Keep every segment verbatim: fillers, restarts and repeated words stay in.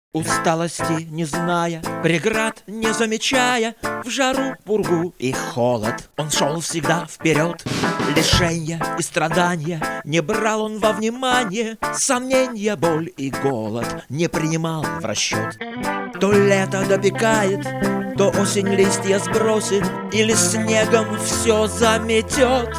Усталости не зная, преград не замечая, в жару, пургу и холод он шел всегда вперед. Лишения и страдания не брал он во внимание, сомнения, боль и голод не принимал в расчет. То лето допекает, то осень листья сбросит, или снегом все заметет.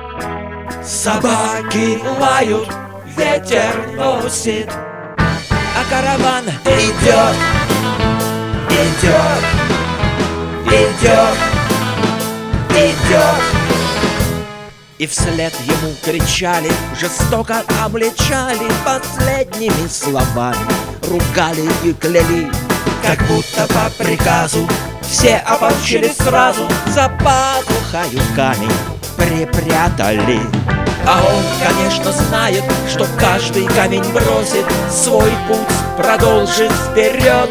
Собаки лают, ветер носит, а караван идет, идет, идет, идет. И вслед ему кричали, жестоко обличали, последними словами ругали и кляли. Как будто по приказу все ополчились сразу, за пазухою камень припрятали. А он, конечно, знает, что каждый камень бросит, свой путь продолжит вперед.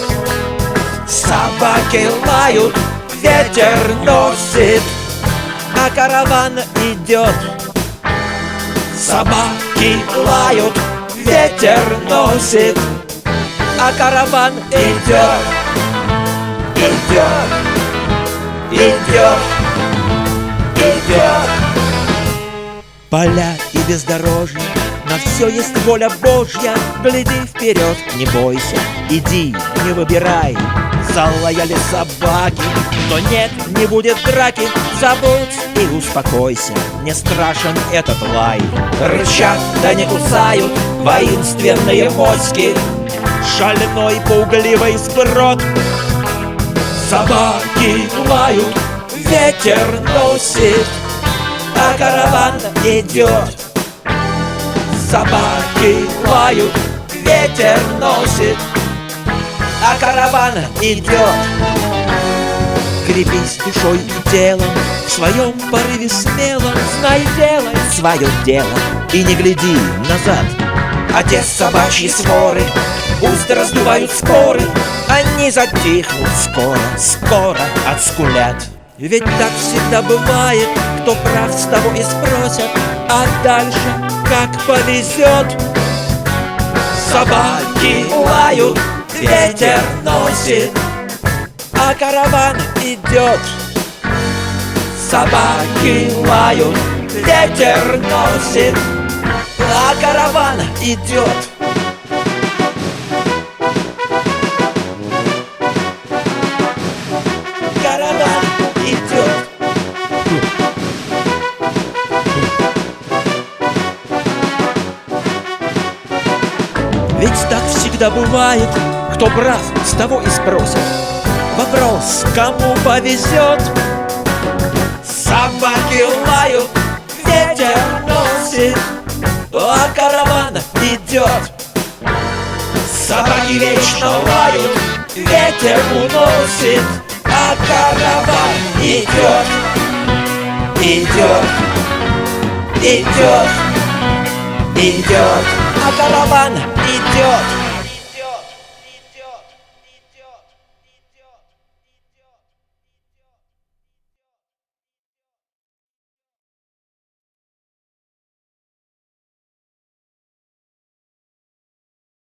Собаки лают, ветер носит, а караван идет. Собаки лают, ветер носит, а караван идет, идет, идет, идет. Поля и бездорожье, на все есть воля Божья. Гляди вперед, не бойся, иди, не выбирай. Залаяли собаки, но нет, не будет драки. Забудь и успокойся, не страшен этот лай. Рычат, да не кусают воинственные моськи, шальной пугливый сброд. Собаки лают, ветер носит, а караван идет. Собаки лают, ветер носит, а караван идет. Крепись душой и телом, в своем порыве смелом, знай, делай свое дело и не гляди назад. А те собачьи своры пусть раздувают споры, они затихнут скоро, скоро отскулят. Ведь так всегда бывает, кто прав, с того и спросят, а дальше как повезет. Собаки лают, ветер носит, а караван идет. Собаки лают, ветер носит, а караван идет. Караван идет. Ведь так всегда бывает, кто прав, с того и спросят. Вопрос, кому повезет. Собаки лают, ветер носит, а караван идет. Собаки вечно лают, ветер уносит, а караван идет, идет, идет, идет, а караван идет.